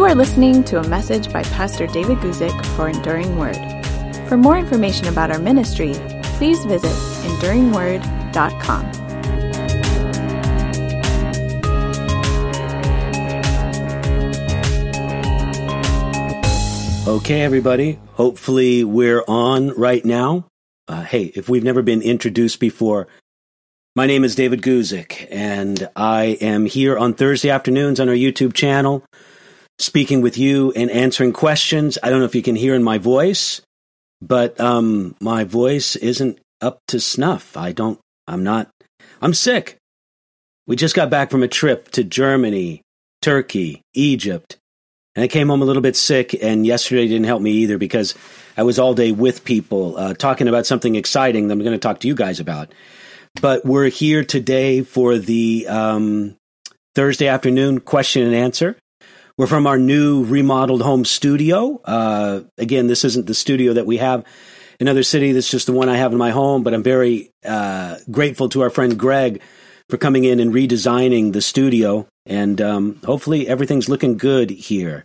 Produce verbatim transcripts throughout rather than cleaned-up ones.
You are listening to a message by Pastor David Guzik for Enduring Word. For more information about our ministry, please visit enduring word dot com. Okay, everybody. Hopefully we're on right now. Uh, hey, if we've never been introduced before, my name is David Guzik, and I am here on Thursday afternoons on our YouTube channel, speaking with you and answering questions. I don't know if you can hear in my voice, but um, my voice isn't up to snuff. I don't, I'm not, I'm sick. We just got back from a trip to Germany, Turkey, Egypt, and I came home a little bit sick, and yesterday didn't help me either because I was all day with people uh, talking about something exciting that I'm going to talk to you guys about. But we're here today for the um, Thursday afternoon question and answer. We're from our new remodeled home studio. Uh, again, this isn't the studio that we have in another city. This is just the one I have in my home. But I'm very uh, grateful to our friend Greg for coming in and redesigning the studio. And um, hopefully everything's looking good here.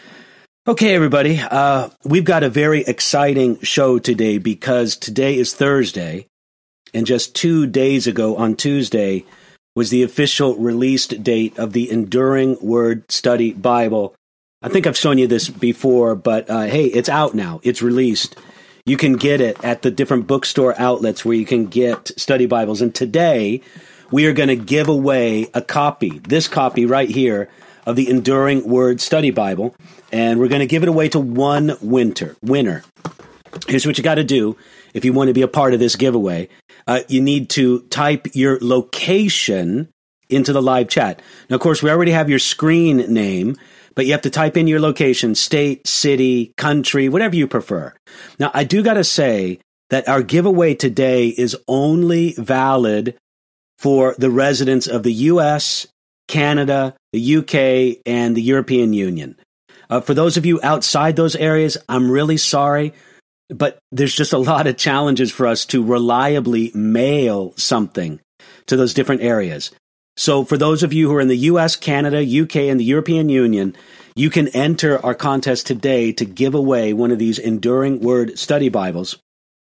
Okay, everybody. Uh, we've got a very exciting show today because today is Thursday. And just two days ago on Tuesday was the official release date of the Enduring Word Study Bible. I think I've shown you this before, but uh, hey, it's out now. It's released. You can get it at the different bookstore outlets where you can get study Bibles. And today, we are going to give away a copy, this copy right here, of the Enduring Word Study Bible. And we're going to give it away to one winter, winner. Here's what you got to do if you want to be a part of this giveaway. Uh, you need to type your location into the live chat. Now, of course, we already have your screen name, but you have to type in your location, state, city, country, whatever you prefer. Now, I do got to say that our giveaway today is only valid for the residents of the U S, Canada, the U K, and the European Union. Uh, for those of you outside those areas, I'm really sorry. But there's just a lot of challenges for us to reliably mail something to those different areas. So for those of you who are in the U S, Canada, U K, and the European Union, you can enter our contest today to give away one of these Enduring Word Study Bibles.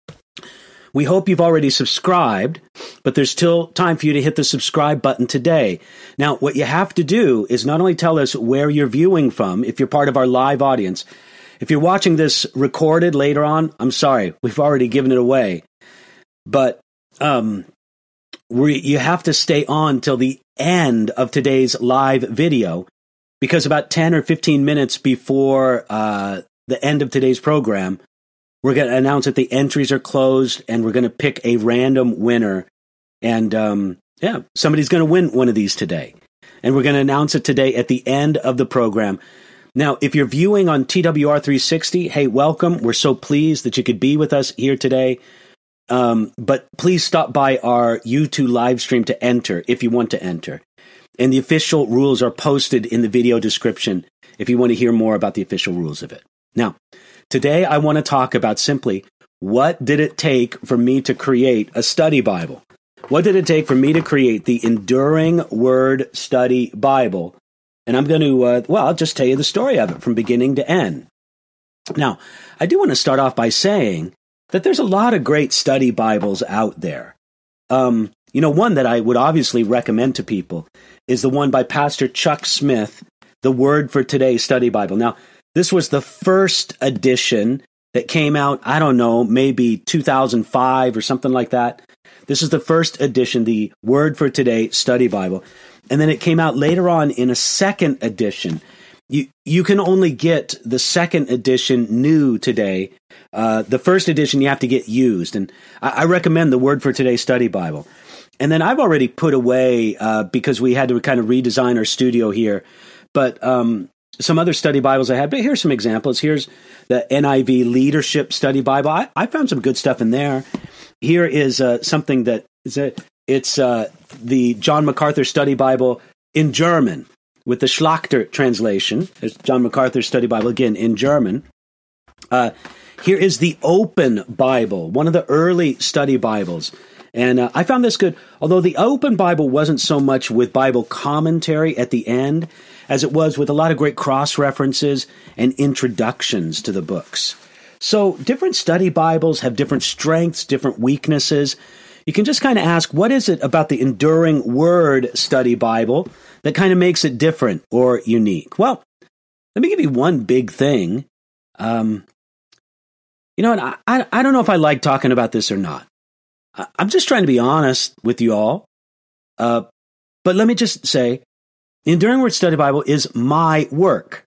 We hope you've already subscribed, but there's still time for you to hit the subscribe button today. Now, what you have to do is not only tell us where you're viewing from, if you're part of our live audience. If you're watching this recorded later on, I'm sorry, we've already given it away. But um, we, you have to stay on till the end of today's live video, because about ten or fifteen minutes before uh, the end of today's program, we're going to announce that the entries are closed, and we're going to pick a random winner. And um, yeah, somebody's going to win one of these today. And we're going to announce it today at the end of the program. Now, if you're viewing on T W R three sixty, hey, welcome. We're so pleased that you could be with us here today. Um, but please stop by our YouTube live stream to enter if you want to enter. And the official rules are posted in the video description if you want to hear more about the official rules of it. Now, today I want to talk about simply what did it take for me to create a study Bible? What did it take for me to create the Enduring Word Study Bible? And I'm going to, uh, well, I'll just tell you the story of it from beginning to end. Now, I do want to start off by saying that there's a lot of great study Bibles out there. Um, you know, one that I would obviously recommend to people is the one by Pastor Chuck Smith, the Word for Today Study Bible. Now, this was the first edition that came out, I don't know, maybe two thousand five or something like that. This is the first edition, the Word for Today Study Bible. And then it came out later on in a second edition. You you can only get the second edition new today. Uh, the first edition you have to get used. And I, I recommend the Word for Today Study Bible. And then I've already put away, uh, because we had to kind of redesign our studio here, but um, some other study Bibles I had. But here's some examples. Here's the N I V Leadership Study Bible. I, I found some good stuff in there. Here is uh, something that is a It's uh, the John MacArthur Study Bible in German with the Schlachter translation. There's John MacArthur Study Bible, again, in German. Uh, here is the Open Bible, one of the early study Bibles. And uh, I found this good, although the Open Bible wasn't so much with Bible commentary at the end as it was with a lot of great cross-references and introductions to the books. So different study Bibles have different strengths, different weaknesses. You can just kind of ask, what is it about the Enduring Word Study Bible that kind of makes it different or unique? Well, let me give you one big thing. Um, you know, I, I, I don't know if I like talking about this or not. I, I'm just trying to be honest with you all. Uh, but let me just say, the Enduring Word Study Bible is my work.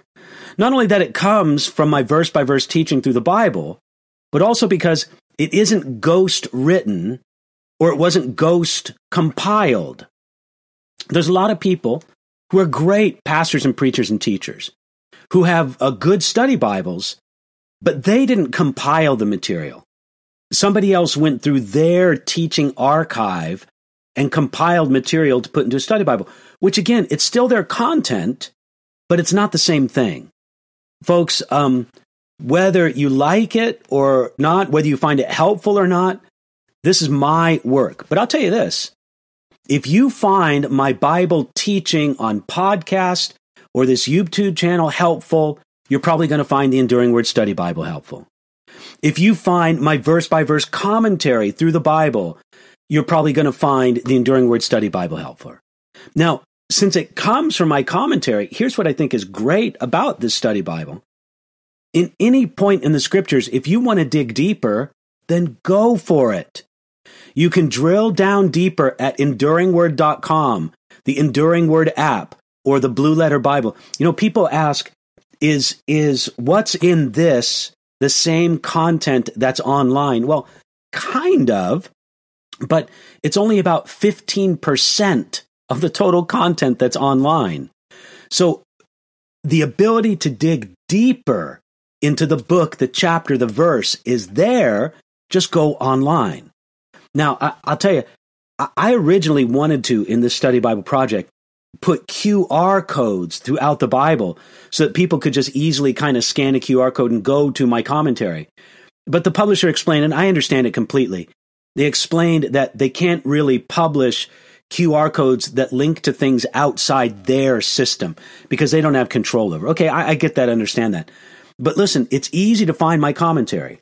Not only that it comes from my verse-by-verse teaching through the Bible, but also because it isn't ghost-written or it wasn't ghost-compiled. There's a lot of people who are great pastors and preachers and teachers who have a good study Bibles, but they didn't compile the material. Somebody else went through their teaching archive and compiled material to put into a study Bible, which again, it's still their content, but it's not the same thing. Folks, um, whether you like it or not, whether you find it helpful or not, this is my work. But I'll tell you this, if you find my Bible teaching on podcast or this YouTube channel helpful, you're probably going to find the Enduring Word Study Bible helpful. If you find my verse-by-verse commentary through the Bible, you're probably going to find the Enduring Word Study Bible helpful. Now, since it comes from my commentary, here's what I think is great about this study Bible. In any point in the scriptures, if you want to dig deeper, then go for it. You can drill down deeper at enduring word dot com, the Enduring Word app, or the Blue Letter Bible. You know, people ask, is, is what's in this the same content that's online? Well, kind of, but it's only about fifteen percent of the total content that's online. So the ability to dig deeper into the book, the chapter, the verse is there. Just go online. Now, I, I'll tell you, I, I originally wanted to, in this study Bible project, put Q R codes throughout the Bible so that people could just easily kind of scan a Q R code and go to my commentary. But the publisher explained, and I understand it completely, they explained that they can't really publish Q R codes that link to things outside their system because they don't have control over. Okay, I, I get that, understand that. But listen, it's easy to find my commentary.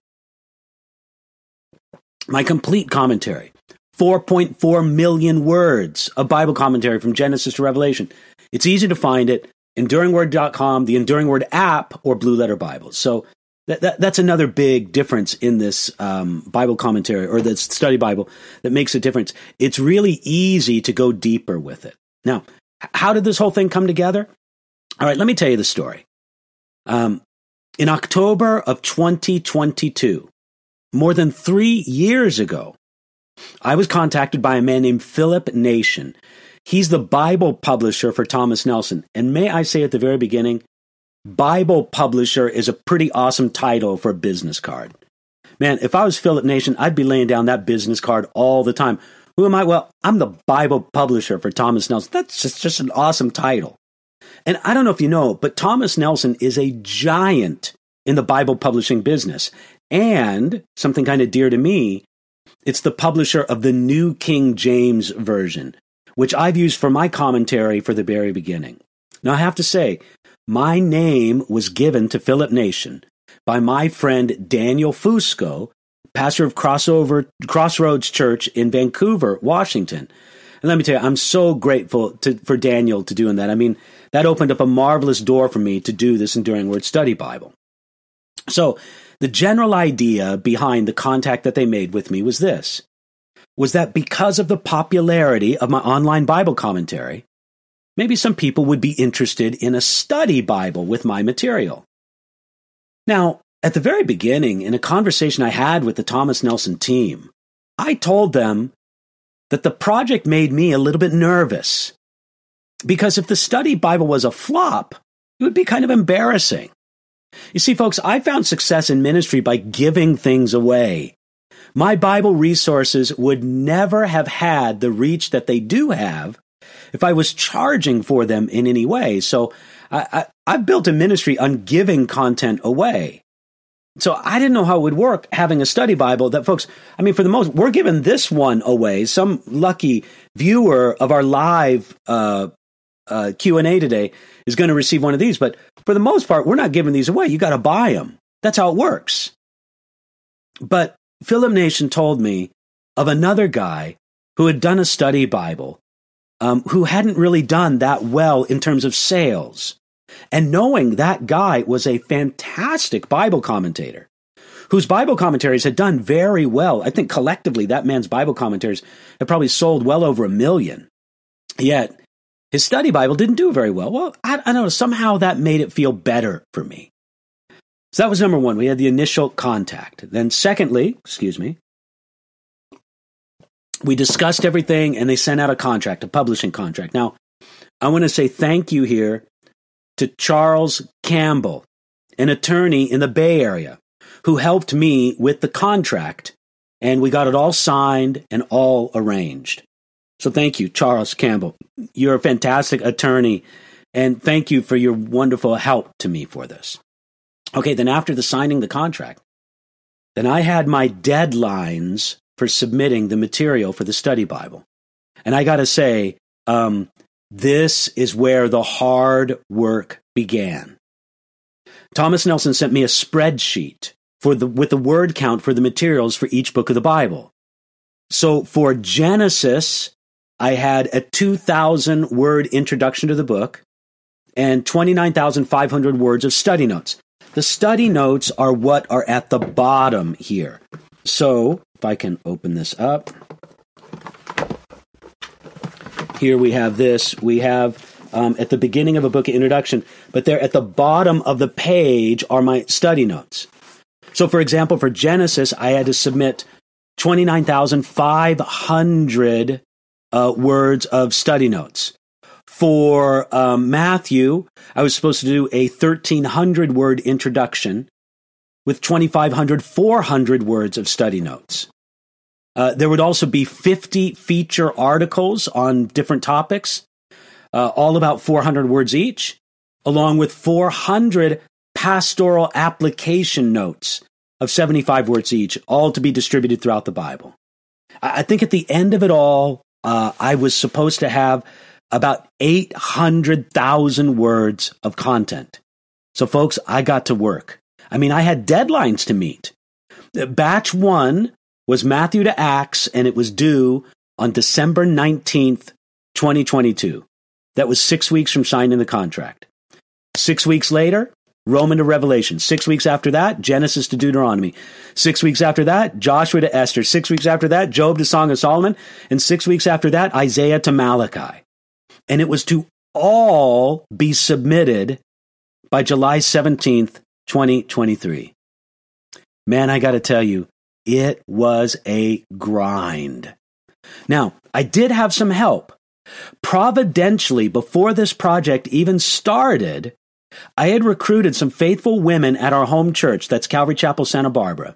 My complete commentary. four point four million words of Bible commentary from Genesis to Revelation. It's easy to find it. enduring word dot com, the Enduring Word app, or Blue Letter Bible. So That, that, that's another big difference in this um, Bible commentary or this study Bible that makes a difference. It's really easy to go deeper with it. Now, how did this whole thing come together? All right, let me tell you the story. Um, in October of twenty twenty-two, more than three years ago, I was contacted by a man named Philip Nation. He's the Bible publisher for Thomas Nelson. And may I say at the very beginning, Bible publisher is a pretty awesome title for a business card. Man, if I was Philip Nation, I'd be laying down that business card all the time. Who am I? Well, I'm the Bible publisher for Thomas Nelson. That's just, just an awesome title. And I don't know if you know, but Thomas Nelson is a giant in the Bible publishing business. And something kind of dear to me, it's the publisher of the New King James Version, which I've used for my commentary for the very beginning. Now, I have to say, my name was given to Philip Nation by my friend Daniel Fusco, pastor of Crossover, Crossroads Church in Vancouver, Washington. And let me tell you, I'm so grateful to, for Daniel to doing that. I mean, that opened up a marvelous door for me to do this Enduring Word Study Bible. So the general idea behind the contact that they made with me was this, was that because of the popularity of my online Bible commentary, maybe some people would be interested in a study Bible with my material. Now, at the very beginning, in a conversation I had with the Thomas Nelson team, I told them that the project made me a little bit nervous. Because if the study Bible was a flop, it would be kind of embarrassing. You see, folks, I found success in ministry by giving things away. My Bible resources would never have had the reach that they do have if I was charging for them in any way. So I, I, I've built a ministry on giving content away. So I didn't know how it would work having a study Bible that, folks, I mean, for the most, we're giving this one away. Some lucky viewer of our live uh, uh, Q and A today is going to receive one of these. But for the most part, we're not giving these away. You got to buy them. That's how it works. But Philip Nation told me of another guy who had done a study Bible, um, who hadn't really done that well in terms of sales. And knowing that guy was a fantastic Bible commentator, whose Bible commentaries had done very well. I think collectively that man's Bible commentaries have probably sold well over a million. Yet his study Bible didn't do very well. Well, I, I don't know. Somehow that made it feel better for me. So that was number one. We had the initial contact. Then secondly, excuse me, we discussed everything and they sent out a contract, a publishing contract. Now, I want to say thank you here to Charles Campbell, an attorney in the Bay Area, who helped me with the contract, and we got it all signed and all arranged. So thank you, Charles Campbell. You're a fantastic attorney, and thank you for your wonderful help to me for this. Okay, then after the signing the contract, then I had my deadlines for submitting the material for the study Bible. And I got to say, um, this is where the hard work began. Thomas Nelson sent me a spreadsheet for the with the word count for the materials for each book of the Bible. So for Genesis, I had a two thousand word introduction to the book and twenty-nine thousand five hundred words of study notes. The study notes are what are at the bottom here. So if I can open this up. Here we have this. We have um, at the beginning of a book of introduction, but there at the bottom of the page are my study notes. So, for example, for Genesis, I had to submit twenty-nine thousand five hundred uh, words of study notes. For um, Matthew, I was supposed to do a thirteen hundred word introduction with twenty-five hundred, four hundred words of study notes. Uh, there would also be fifty feature articles on different topics, uh, all about four hundred words each, along with four hundred pastoral application notes of seventy-five words each, all to be distributed throughout the Bible. I, I think at the end of it all, uh, I was supposed to have about eight hundred thousand words of content. So, folks, I got to work. I mean, I had deadlines to meet. Batch one was Matthew to Acts, and it was due on December nineteenth, twenty twenty-two. That was six weeks from signing the contract. Six weeks later, Roman to Revelation. Six weeks after that, Genesis to Deuteronomy. Six weeks after that, Joshua to Esther. Six weeks after that, Job to Song of Solomon. And six weeks after that, Isaiah to Malachi. And it was to all be submitted by July seventeenth, twenty twenty-three. Man, I got to tell you, it was a grind. Now, I did have some help. Providentially, before this project even started, I had recruited some faithful women at our home church, that's Calvary Chapel, Santa Barbara,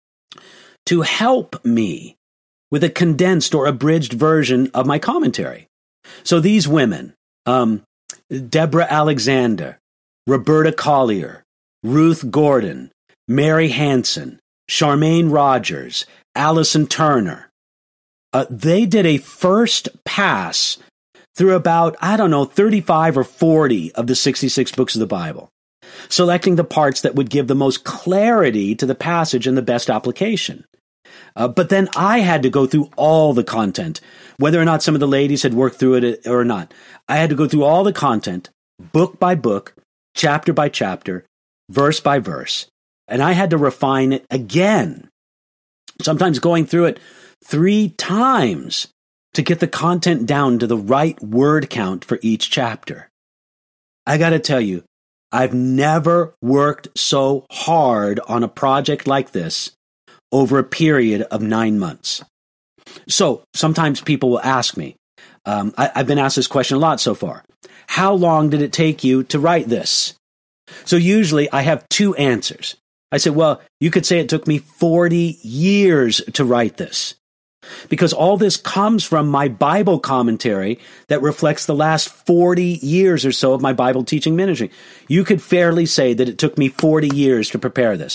to help me with a condensed or abridged version of my commentary. So these women, um, Deborah Alexander, Roberta Collier, Ruth Gordon, Mary Hansen, Charmaine Rogers, Allison Turner, uh, they did a first pass through about, I don't know, thirty-five or forty of the sixty-six books of the Bible, selecting the parts that would give the most clarity to the passage and the best application. Uh, but then I had to go through all the content, whether or not some of the ladies had worked through it or not. I had to go through all the content, book by book, chapter by chapter, verse by verse, and I had to refine it again, sometimes going through it three times to get the content down to the right word count for each chapter. I got to tell you, I've never worked so hard on a project like this over a period of nine months. So sometimes people will ask me, um, I, I've been asked this question a lot so far. How long did it take you to write this? So usually I have two answers. I say, well, you could say it took me forty years to write this, because all this comes from my Bible commentary that reflects the last forty years or so of my Bible teaching ministry. You could fairly say that it took me forty years to prepare this.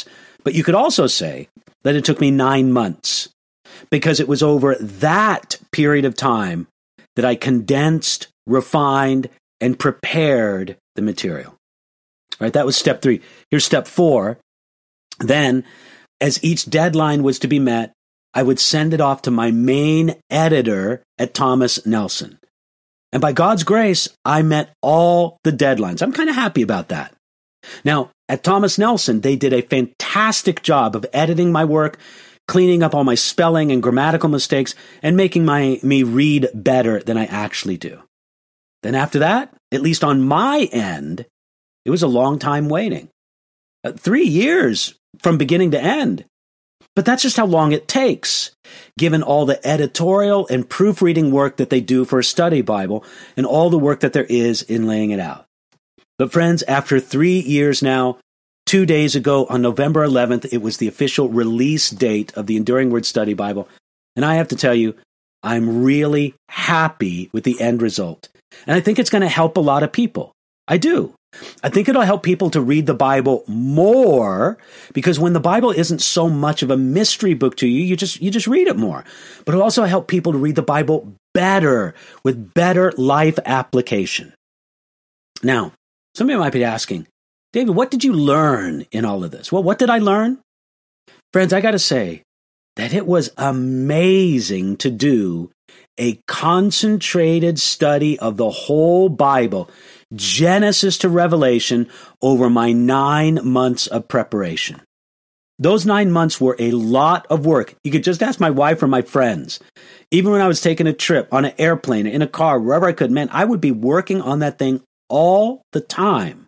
But you could also say that it took me nine months because it was over that period of time that I condensed, refined, and prepared the material. All right, that was step three. Here's step four. Then, as each deadline was to be met, I would send it off to my main editor at Thomas Nelson. And by God's grace, I met all the deadlines. I'm kind of happy about that. Now, at Thomas Nelson, they did a fantastic job of editing my work, cleaning up all my spelling and grammatical mistakes, and making my me read better than I actually do. Then after that, at least on my end, it was a long time waiting. Uh, three years from beginning to end. But that's just how long it takes, given all the editorial and proofreading work that they do for a study Bible and all the work that there is in laying it out. But friends, after three years now, two days ago on November eleventh, it was the official release date of the Enduring Word Study Bible. And I have to tell you, I'm really happy with the end result. And I think it's going to help a lot of people. I do. I think it'll help people to read the Bible more, because when the Bible isn't so much of a mystery book to you, you just you just read it more. But it'll also help people to read the Bible better, with better life application. Now, some of you might be asking, David, what did you learn in all of this? Well, what did I learn? Friends, I got to say that it was amazing to do a concentrated study of the whole Bible, Genesis to Revelation, over my nine months of preparation. Those nine months were a lot of work. You could just ask my wife or my friends. Even when I was taking a trip on an airplane, in a car, wherever I could, man, I would be working on that thing all the time.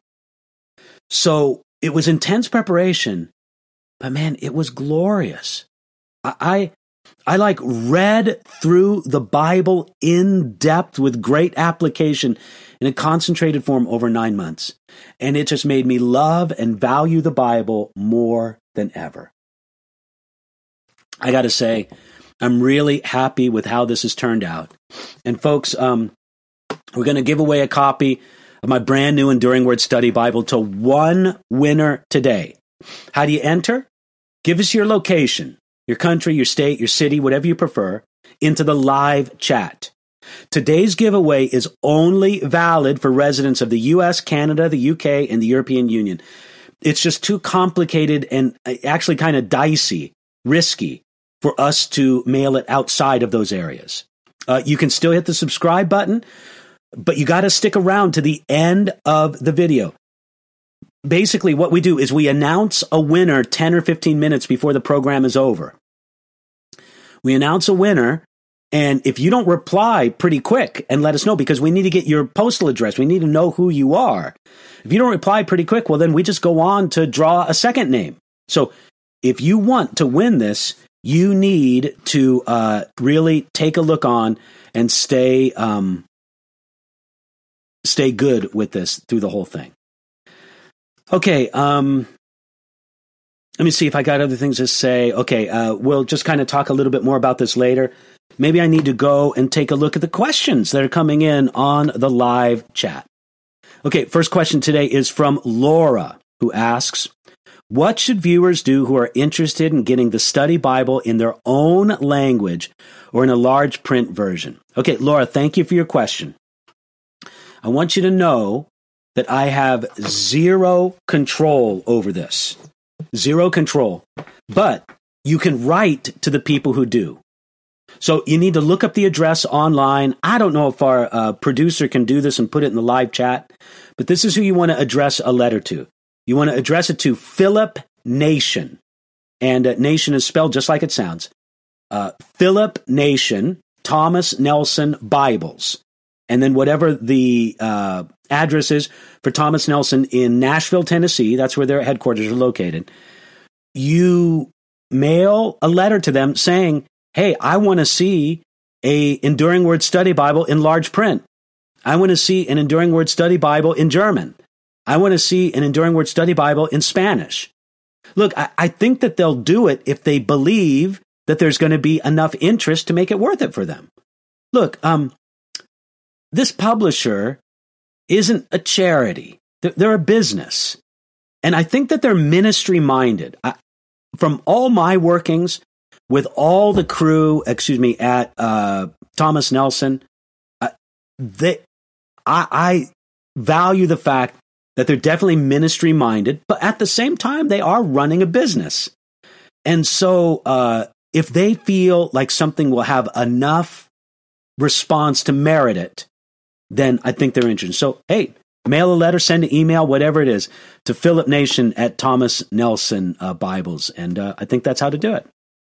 So it was intense preparation, but man, it was glorious. I, I I like read through the Bible in depth with great application in a concentrated form over nine months. And it just made me love and value the Bible more than ever. I got to say, I'm really happy with how this has turned out. And folks, um, we're going to give away a copy of my brand new Enduring Word Study Bible to one winner today. How do you enter? Give us your location, your country, your state, your city, whatever you prefer, into the live chat. Today's giveaway is only valid for residents of the U S, Canada, the U K, and the European Union. It's just too complicated and actually kind of dicey, risky for us to mail it outside of those areas. Uh, you can still hit the subscribe button, but you got to stick around to the end of the video. Basically, what we do is we announce a winner ten or fifteen minutes before the program is over. We announce a winner, and if you don't reply pretty quick and let us know, because we need to get your postal address, we need to know who you are. If you don't reply pretty quick, well, then we just go on to draw a second name. So if you want to win this, you need to uh, really take a look on and stay um, stay good with this through the whole thing. Okay, um, let me see if I got other things to say. Okay, uh, we'll just kind of talk a little bit more about this later. Maybe I need to go and take a look at the questions that are coming in on the live chat. Okay, first question today is from Laura, who asks, what should viewers do who are interested in getting the study Bible in their own language or in a large print version? Okay, Laura, thank you for your question. I want you to know that I have zero control over this. Zero control. But you can write to the people who do. So you need to look up the address online. I don't know if our uh, producer can do this and put it in the live chat, but this is who you want to address a letter to. You want to address it to Philip Nation. And uh, Nation is spelled just like it sounds. Uh, Philip Nation, Thomas Nelson Bibles. And then whatever the uh, address is for Thomas Nelson in Nashville, Tennessee, that's where their headquarters are located, you mail a letter to them saying, hey, I want to see a Enduring Word Study Bible in large print. I want to see an Enduring Word Study Bible in German. I want to see an Enduring Word Study Bible in Spanish. Look, I, I think that they'll do it if they believe that there's going to be enough interest to make it worth it for them. Look, um, this publisher isn't a charity. They're, they're a business. And I think that they're ministry-minded. I, from all my workings with all the crew, excuse me, at uh, Thomas Nelson, uh, they, I, I value the fact that they're definitely ministry minded, but at the same time, they are running a business. And so uh, if they feel like something will have enough response to merit it, then I think they're interested. So, hey, mail a letter, send an email, whatever it is, to Philip Nation at Thomas Nelson uh, Bibles. And uh, I think that's how to do it.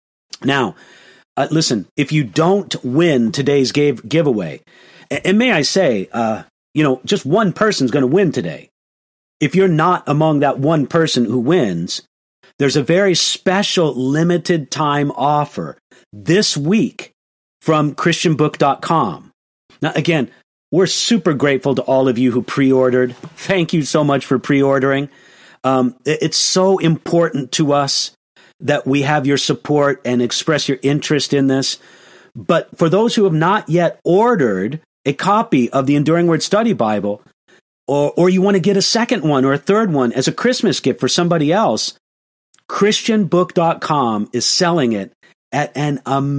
Now, uh, listen, if you don't win today's give- giveaway, and, and may I say, uh, you know, just one person's going to win today. If you're not among that one person who wins, there's a very special limited time offer this week from Christian book dot com. Now, again, we're super grateful to all of you who pre-ordered. Thank you so much for pre-ordering. Um, it's so important to us that we have your support and express your interest in this. But for those who have not yet ordered a copy of the Enduring Word Study Bible, or, or you want to get a second one or a third one as a Christmas gift for somebody else, Christian book dot com is selling it at an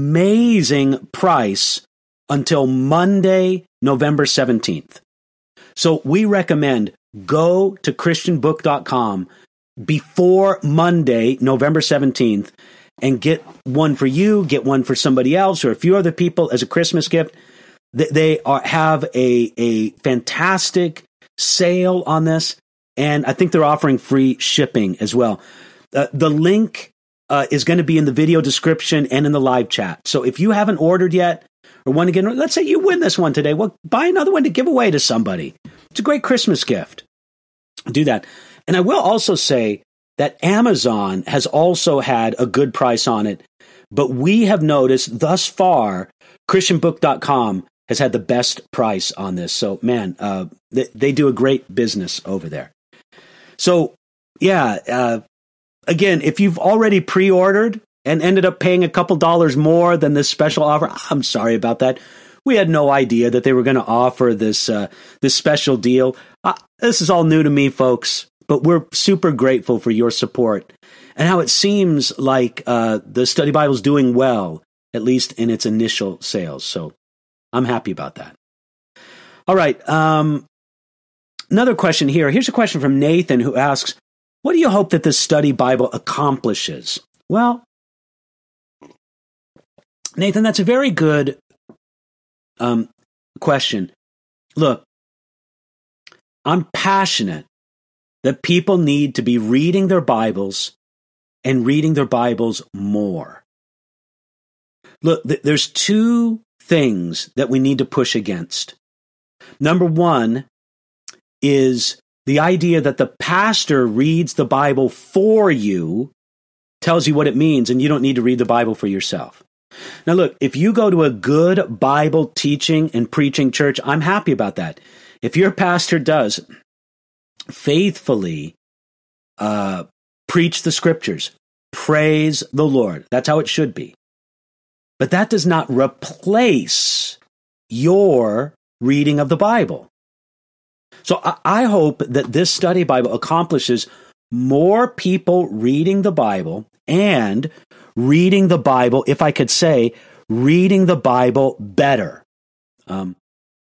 amazing price until Monday, November seventeenth. So we recommend go to Christian book dot com before Monday, November seventeenth, and get one for you, get one for somebody else, or a few other people as a Christmas gift. They are, have a, a fantastic sale on this, and I think they're offering free shipping as well. Uh, the link uh, is going to be in the video description and in the live chat. So if you haven't ordered yet or want to get, let's say you win this one today, well, buy another one to give away to somebody. It's a great Christmas gift. Do that. And I will also say that Amazon has also had a good price on it, but we have noticed thus far, Christian book dot com has had the best price on this. So, man, uh, they, they do a great business over there. So, yeah, uh, again, if you've already pre-ordered and ended up paying a couple dollars more than this special offer, I'm sorry about that. We had no idea that they were going to offer this uh, this special deal. Uh, this is all new to me, folks, but we're super grateful for your support and how it seems like uh, the Study Bible is doing well, at least in its initial sales. So I'm happy about that. All right. Um, another question here. Here's a question from Nathan who asks, what do you hope that this Study Bible accomplishes? Well, Nathan, that's a very good um, question. Look, I'm passionate that people need to be reading their Bibles and reading their Bibles more. Look, th- there's two things that we need to push against. Number one is the idea that the pastor reads the Bible for you, tells you what it means, and you don't need to read the Bible for yourself. Now, look, if you go to a good Bible teaching and preaching church, I'm happy about that. If your pastor does faithfully uh, preach the scriptures, praise the Lord, that's how it should be. But that does not replace your reading of the Bible. So I, I hope that this Study Bible accomplishes more people reading the Bible and reading the Bible, if I could say, reading the Bible better. Um,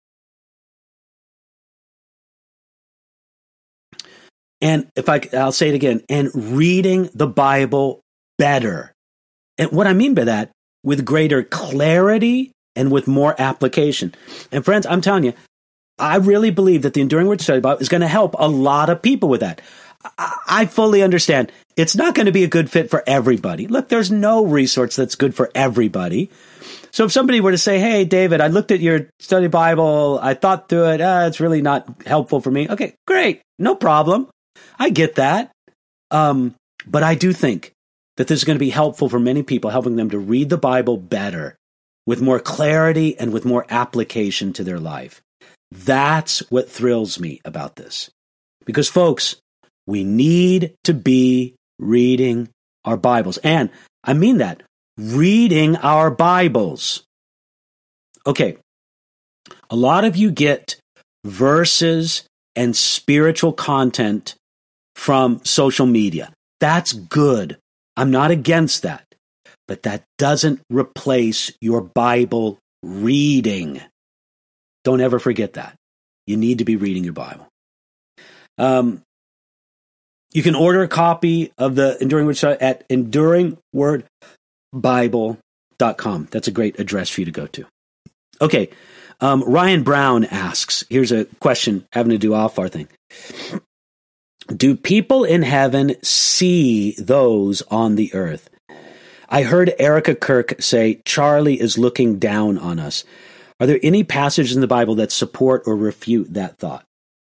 and if I, I'll say it again, and reading the Bible better. And what I mean by that, with greater clarity and with more application. And friends, I'm telling you, I really believe that the Enduring Word Study Bible is going to help a lot of people with that. I fully understand it's not going to be a good fit for everybody. Look, there's no resource that's good for everybody. So if somebody were to say, hey, David, I looked at your study Bible, I thought through it, uh, it's really not helpful for me. Okay, great. No problem. I get that. Um, but I do think that this is going to be helpful for many people, helping them to read the Bible better, with more clarity and with more application to their life. That's what thrills me about this. Because, folks, we need to be reading our Bibles. And I mean that, reading our Bibles. Okay, a lot of you get verses and spiritual content from social media. That's good. I'm not against that. But that doesn't replace your Bible reading. Don't ever forget that. You need to be reading your Bible. Um, you can order a copy of the Enduring Word Study at enduring word bible dot com. That's a great address for you to go to. Okay, um, Ryan Brown asks, here's a question having to do off our thing. Do people in heaven see those on the earth? I heard Erica Kirk say Charlie is looking down on us. Are there any passages in the Bible that support or refute that thought?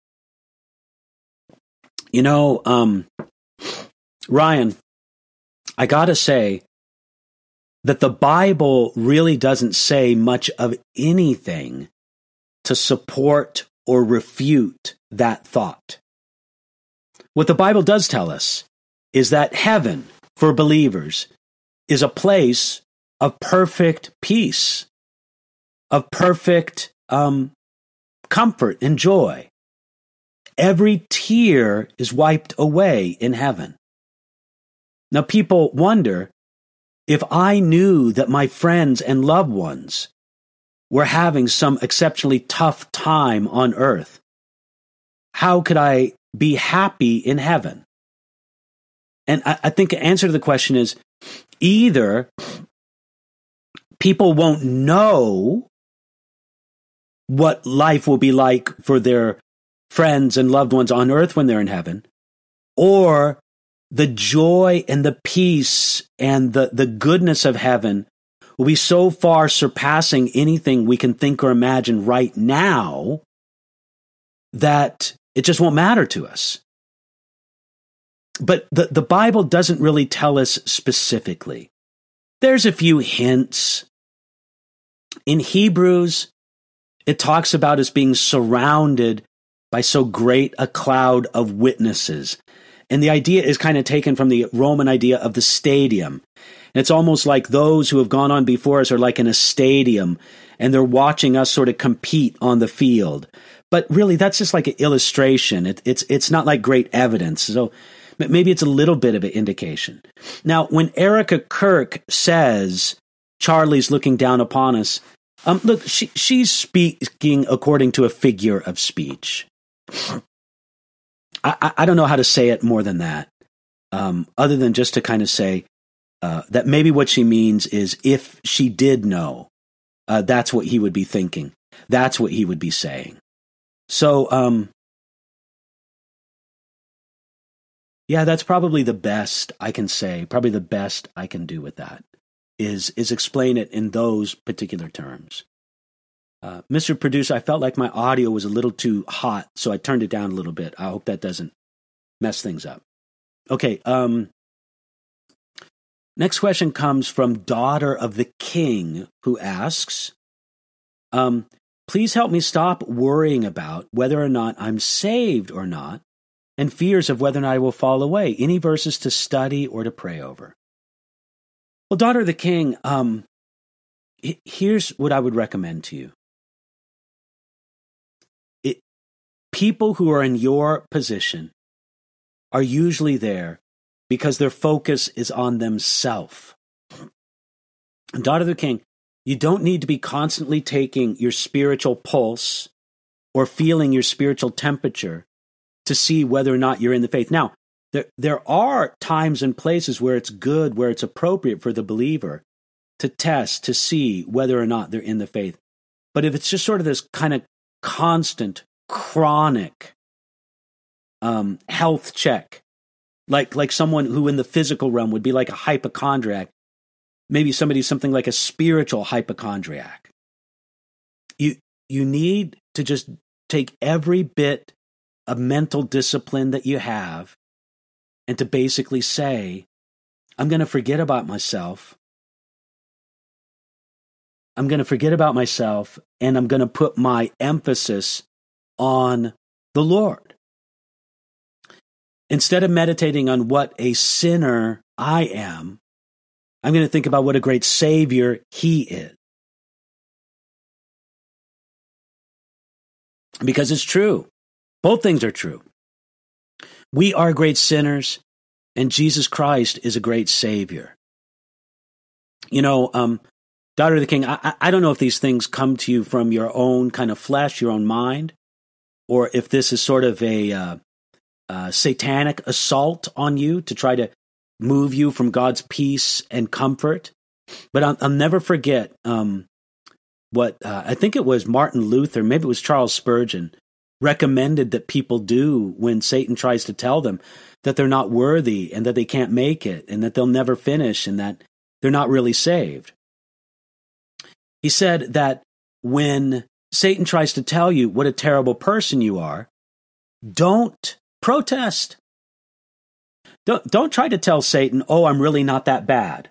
You know, um, Ryan, I gotta say that the Bible really doesn't say much of anything to support or refute that thought. What the Bible does tell us is that heaven, for believers, is a place of perfect peace, of perfect um, comfort and joy. Every tear is wiped away in heaven. Now, people wonder, if I knew that my friends and loved ones were having some exceptionally tough time on earth, how could I be happy in heaven? And I, I think the answer to the question is, either people won't know what life will be like for their friends and loved ones on earth when they're in heaven, or the joy and the peace and the, the goodness of heaven will be so far surpassing anything we can think or imagine right now that it just won't matter to us. But the, the Bible doesn't really tell us specifically. There's a few hints. In Hebrews, it talks about us being surrounded by so great a cloud of witnesses. And the idea is kind of taken from the Roman idea of the stadium. And it's almost like those who have gone on before us are like in a stadium, and they're watching us sort of compete on the field. But really, that's just like an illustration. It, it's it's not like great evidence. So maybe it's a little bit of an indication. Now, when Erica Kirk says Charlie's looking down upon us, um, look, she, she's speaking according to a figure of speech. I, I don't know how to say it more than that, um, other than just to kind of say uh, that maybe what she means is if she did know, uh, that's what he would be thinking. That's what he would be saying. So, um, yeah, that's probably the best I can say. Probably the best I can do with that is is explain it in those particular terms. Uh, Mister Producer, I felt like my audio was a little too hot, so I turned it down a little bit. I hope that doesn't mess things up. Okay, um, next question comes from Daughter of the King, who asks, um, please help me stop worrying about whether or not I'm saved or not, and fears of whether or not I will fall away. Any verses to study or to pray over? Well, Daughter of the King, um, here's what I would recommend to you. People who are in your position are usually there because their focus is on themselves. Daughter of the King, you don't need to be constantly taking your spiritual pulse or feeling your spiritual temperature to see whether or not you're in the faith. Now, there, there are times and places where it's good, where it's appropriate for the believer to test, to see whether or not they're in the faith. But if it's just sort of this kind of constant, chronic um, health check, like like someone who in the physical realm would be like a hypochondriac, maybe somebody something like a spiritual hypochondriac. You you need to just take every bit of mental discipline that you have and to basically say, I'm going to forget about myself. I'm going to forget about myself, and I'm going to put my emphasis on the Lord. Instead of meditating on what a sinner I am, I'm going to think about what a great Savior He is. Because it's true. Both things are true. We are great sinners, And Jesus Christ is a great Savior. You know, um, Daughter of the King, I, I don't know if these things come to you from your own kind of flesh, your own mind, or if this is sort of a uh, uh, satanic assault on you to try to move you from God's peace and comfort. But I'll, I'll never forget um, what uh, I think it was Martin Luther, maybe it was Charles Spurgeon, recommended that people do when Satan tries to tell them that they're not worthy and that they can't make it and that they'll never finish and that they're not really saved. He said that when Satan tries to tell you what a terrible person you are, don't protest. Don't, don't try to tell Satan, oh, I'm really not that bad.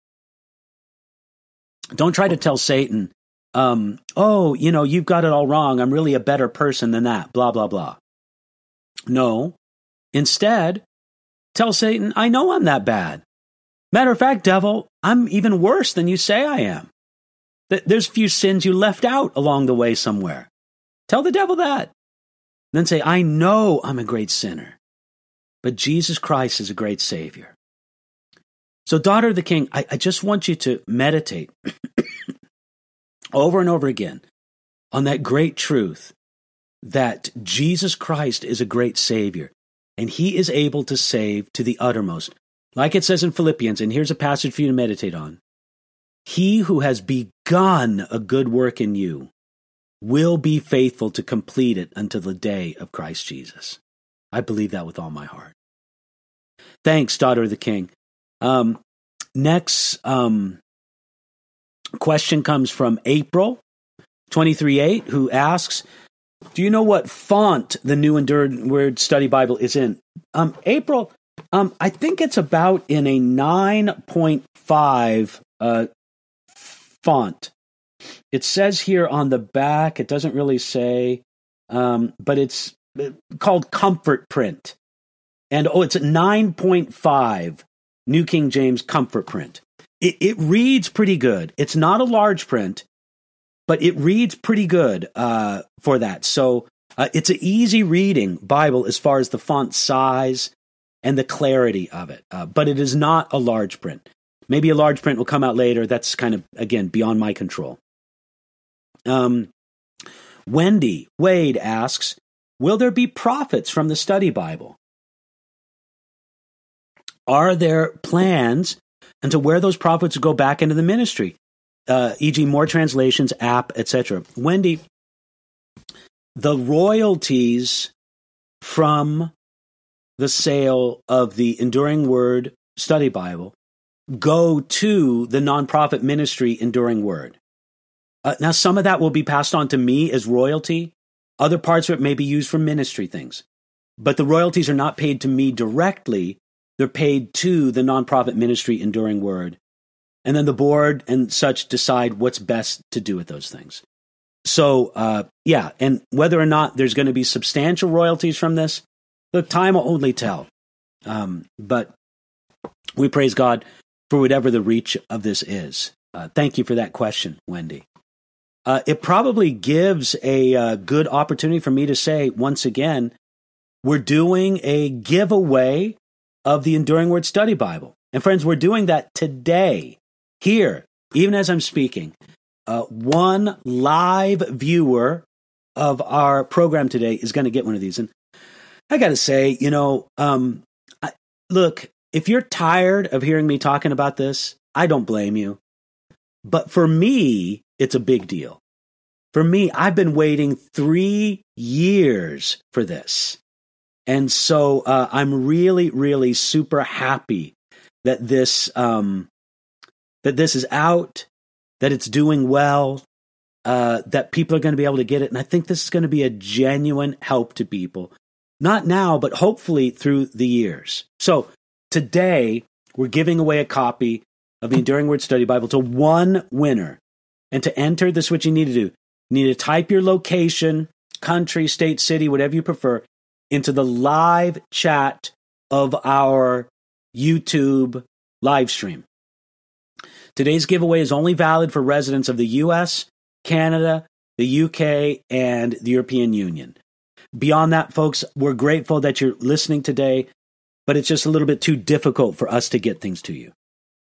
Don't try to tell Satan, um, oh, you know, you've got it all wrong. I'm really a better person than that, blah, blah, blah. No. Instead, tell Satan, I know I'm that bad. Matter of fact, devil, I'm even worse than you say I am. There's a few sins you left out along the way somewhere. Tell the devil that. Then say, I know I'm a great sinner, but Jesus Christ is a great Savior. So, Daughter of the King, I, I just want you to meditate over and over again on that great truth that Jesus Christ is a great Savior, and He is able to save to the uttermost. Like it says in Philippians, and here's a passage for you to meditate on. He who has begun a good work in you will be faithful to complete it until the day of Christ Jesus. I believe that with all my heart. Thanks, Daughter of the King. Um, next um, question comes from April twenty-three eight, who asks, do you know what font the New Enduring Word Study Bible is in? Um, April, um, I think it's about in a nine point five uh, font. It says here on the back, it doesn't really say, um, but it's called Comfort Print. And oh, it's a nine point five New King James Comfort Print. It, it reads pretty good. It's not a large print, but it reads pretty good uh, for that. So uh, it's an easy reading Bible as far as the font size and the clarity of it. Uh, but it is not a large print. Maybe a large print will come out later. That's kind of, again, beyond my control. Um, Wendy Wade asks, will there be profits from the study Bible? Are there plans into where those profits go back into the ministry? Uh, for example, more translations, app, et cetera. Wendy, the royalties from the sale of the Enduring Word Study Bible go to the nonprofit ministry Enduring Word. Uh, now, some of that will be passed on to me as royalty. Other parts of it may be used for ministry things. But the royalties are not paid to me directly. They're paid to the nonprofit ministry Enduring Word. And then the board and such decide what's best to do with those things. So, uh, yeah, and whether or not there's going to be substantial royalties from this, look, time will only tell. Um, but we praise God for whatever the reach of this is. Uh, thank you for that question, Wendy. Uh, it probably gives a uh, good opportunity for me to say, once again, we're doing a giveaway of the Enduring Word Study Bible. And friends, we're doing that today, here, even as I'm speaking. Uh, one live viewer of our program today is going to get one of these. And I got to say, you know, um, I, look, if you're tired of hearing me talking about this, I don't blame you. But for me, it's a big deal. For me, I've been waiting three years for this. And so uh, I'm really, really super happy that this um, that this is out, that it's doing well, uh, that people are going to be able to get it. And I think this is going to be a genuine help to people. Not now, but hopefully through the years. So today, we're giving away a copy of the Enduring Word Study Bible to one winner. And to enter, this is what you need to do. You need to type your location, country, state, city, whatever you prefer, into the live chat of our YouTube live stream. Today's giveaway is only valid for residents of the U S, Canada, the U K, and the European Union. Beyond that, folks, we're grateful that you're listening today. but it's just a little bit too difficult for us to get things to you.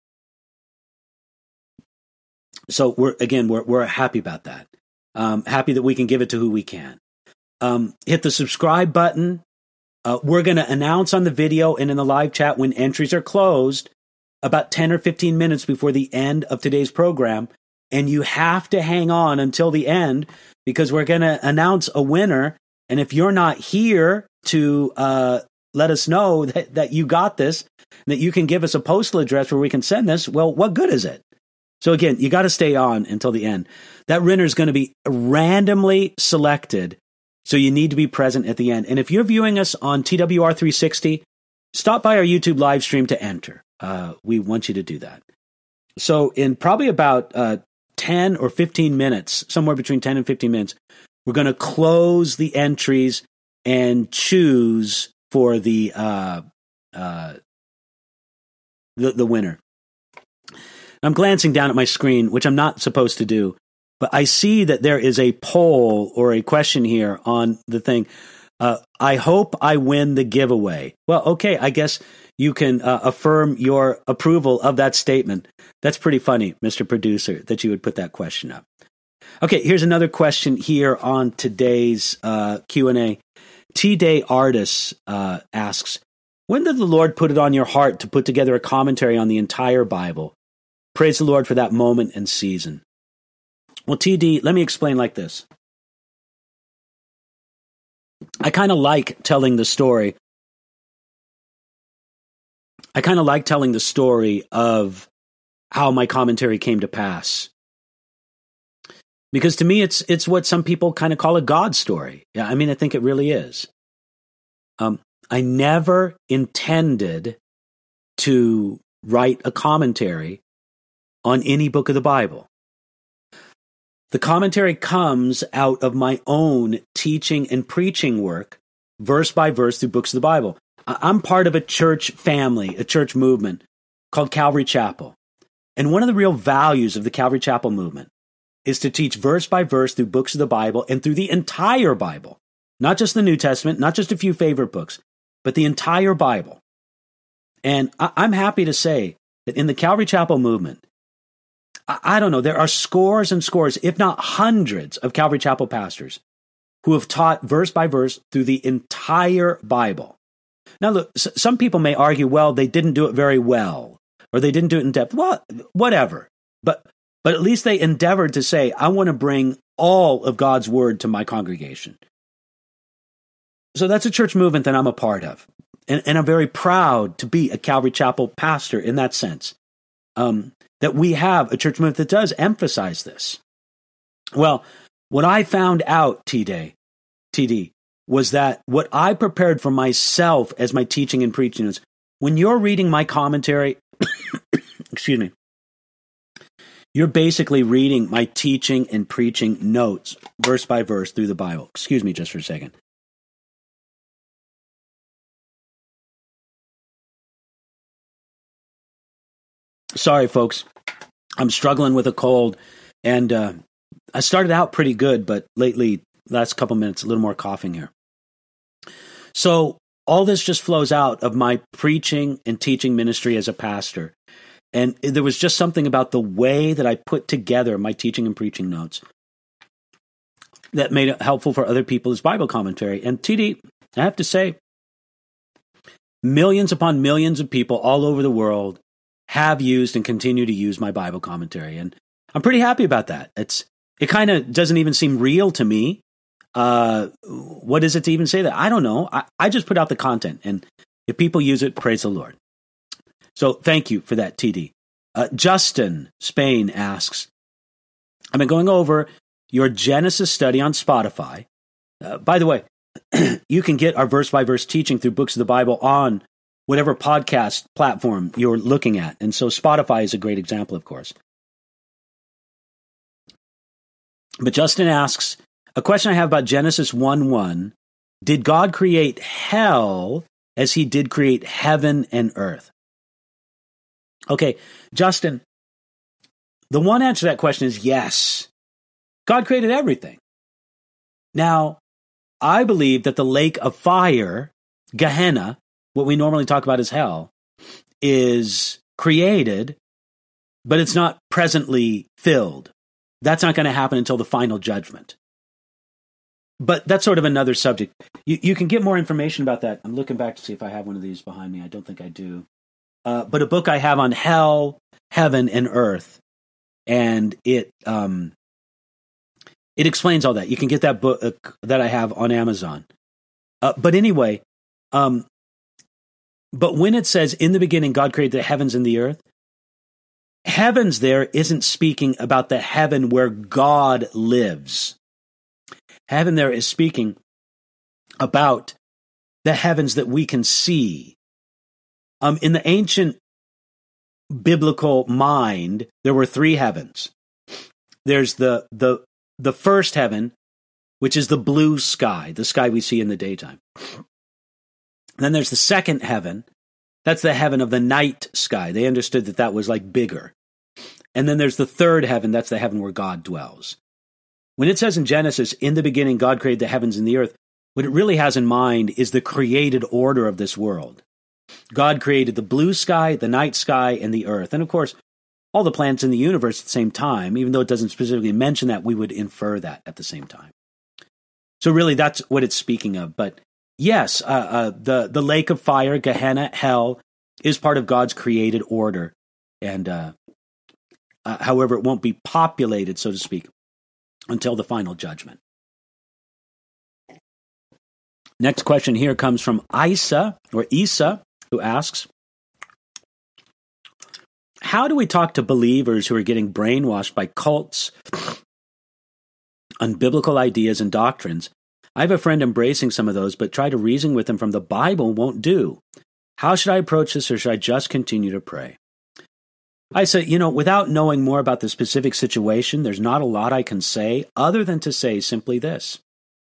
So we're again, we're we're happy about that. Um, happy that we can give it to who we can. Um, hit the subscribe button. Uh, we're going to announce on the video and in the live chat when entries are closed about ten or fifteen minutes before the end of today's program. And you have to hang on until the end because we're going to announce a winner. And if you're not here to uh, let us know that, that you got this, that you can give us a postal address where we can send this, well, what good is it? So again, you got to stay on until the end. That winner is going to be randomly selected, so you need to be present at the end. And if you're viewing us on T W R three sixty, stop by our YouTube live stream to enter. Uh, we want you to do that. So in probably about uh, ten or fifteen minutes, somewhere between ten and fifteen minutes, we're going to close the entries and choose for the uh, uh, the, the winner. I'm glancing down at my screen, which I'm not supposed to do, but I see that there is a poll or a question here on the thing. Uh, I hope I win the giveaway. Well, okay, I guess you can uh, affirm your approval of that statement. That's pretty funny, Mister Producer, that you would put that question up. Okay, here's another question here on today's uh, Q and A. T-Day Artist uh, asks, when did the Lord put it on your heart to put together a commentary on the entire Bible? Praise the Lord for that moment and season. Well, T D, let me explain like this. I kind of like telling the story. I kind of like telling the story of how my commentary came to pass. Because to me, it's it's what some people kind of call a God story. Yeah, I mean, I think it really is. Um, I never intended to write a commentary on any book of the Bible. The commentary comes out of my own teaching and preaching work, verse by verse through books of the Bible. I'm part of a church family, a church movement called Calvary Chapel. And one of the real values of the Calvary Chapel movement is to teach verse by verse through books of the Bible and through the entire Bible, not just the New Testament, not just a few favorite books, but the entire Bible. And I'm happy to say that in the Calvary Chapel movement, I don't know, there are scores and scores, if not hundreds, of Calvary Chapel pastors who have taught verse by verse through the entire Bible. Now, look, some people may argue, well, they didn't do it very well, or they didn't do it in depth. Well, whatever. But but at least they endeavored to say, I want to bring all of God's word to my congregation. So that's a church movement that I'm a part of. And, and I'm very proud to be a Calvary Chapel pastor in that sense. Um, that we have a church movement that does emphasize this. Well, what I found out, T-Day, T D, was that what I prepared for myself as my teaching and preaching is, when you're reading my commentary, excuse me, you're basically reading my teaching and preaching notes, verse by verse, through the Bible. Excuse me just for a second. Sorry, folks. I'm struggling with a cold, and uh, I started out pretty good, but lately, last couple minutes, a little more coughing here. So all this just flows out of my preaching and teaching ministry as a pastor. And there was just something about the way that I put together my teaching and preaching notes that made it helpful for other people's Bible commentary. And T D, I have to say, millions upon millions of people all over the world have used and continue to use my Bible commentary. And I'm pretty happy about that. It's It kind of doesn't even seem real to me. Uh, what is it to even say that? I don't know. I, I just put out the content. And if people use it, praise the Lord. So thank you for that, T D. Uh, Justin Spain asks, I've been going over your Genesis study on Spotify. Uh, by the way, you can get our verse-by-verse teaching through books of the Bible on whatever podcast platform you're looking at. And so Spotify is a great example, of course. But Justin asks, a question I have about Genesis one one, did God create hell as he did create heaven and earth? Okay, Justin, the one answer to that question is yes. God created everything. Now, I believe that the lake of fire, Gehenna, what we normally talk about as hell, is created, but it's not presently filled. That's not going to happen until the final judgment. But that's sort of another subject. You, you can get more information about that. I'm looking back to see if I have one of these behind me. I don't think I do. Uh, but a book I have on hell, heaven, and earth. And it um, it explains all that. You can get that book uh, that I have on Amazon. Uh, but anyway, um, but when it says, in the beginning, God created the heavens and the earth, heavens there isn't speaking about the heaven where God lives. Heaven there is speaking about the heavens that we can see. Um, in the ancient biblical mind, there were three heavens. There's the the the first heaven, which is the blue sky, the sky we see in the daytime. Then there's the second heaven. That's the heaven of the night sky. They understood that that was like bigger. And then there's the third heaven. That's the heaven where God dwells. When it says in Genesis, in the beginning, God created the heavens and the earth, what it really has in mind is the created order of this world. God created the blue sky, the night sky, and the earth. And of course, all the planets in the universe at the same time. Even though it doesn't specifically mention that, we would infer that at the same time. So really, that's what it's speaking of. But yes, uh, uh, the, the lake of fire, Gehenna, hell, is part of God's created order. And uh, uh, however, it won't be populated, so to speak, until the final judgment. Next question here comes from Isa, or Isa, who asks, how do we talk to believers who are getting brainwashed by cults, unbiblical ideas and doctrines? I have a friend embracing some of those, but try to reason with them from the Bible won't do. How should I approach this, or should I just continue to pray? I say, you know, without knowing more about the specific situation, there's not a lot I can say other than to say simply this.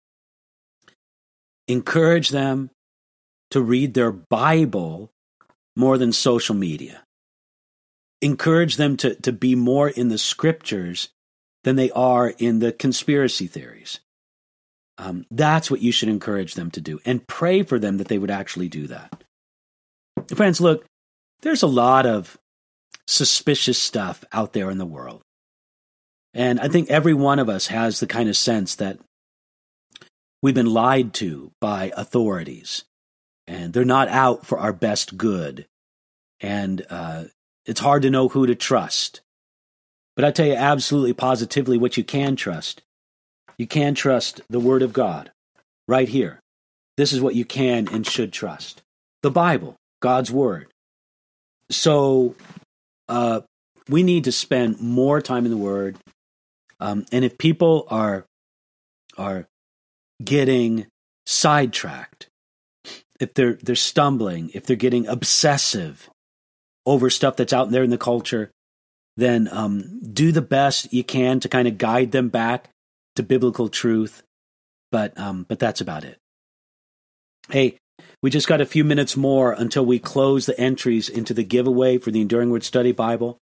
Encourage them to read their Bible more than social media. Encourage them to, to be more in the scriptures than they are in the conspiracy theories. Um, that's what you should encourage them to do, and pray for them that they would actually do that. Friends, look, there's a lot of suspicious stuff out there in the world. And I think every one of us has the kind of sense that we've been lied to by authorities, and they're not out for our best good. And uh, it's hard to know who to trust. But I tell you absolutely positively what you can trust. You can trust the Word of God right here. This is what you can and should trust. The Bible, God's Word. So uh, we need to spend more time in the Word. Um, and if people are are getting sidetracked, if they're they're stumbling, if they're getting obsessive over stuff that's out there in the culture, then um, do the best you can to kind of guide them back to biblical truth. But um, but that's about it. Hey, we just got a few minutes more until we close the entries into the giveaway for the Enduring Word Study Bible.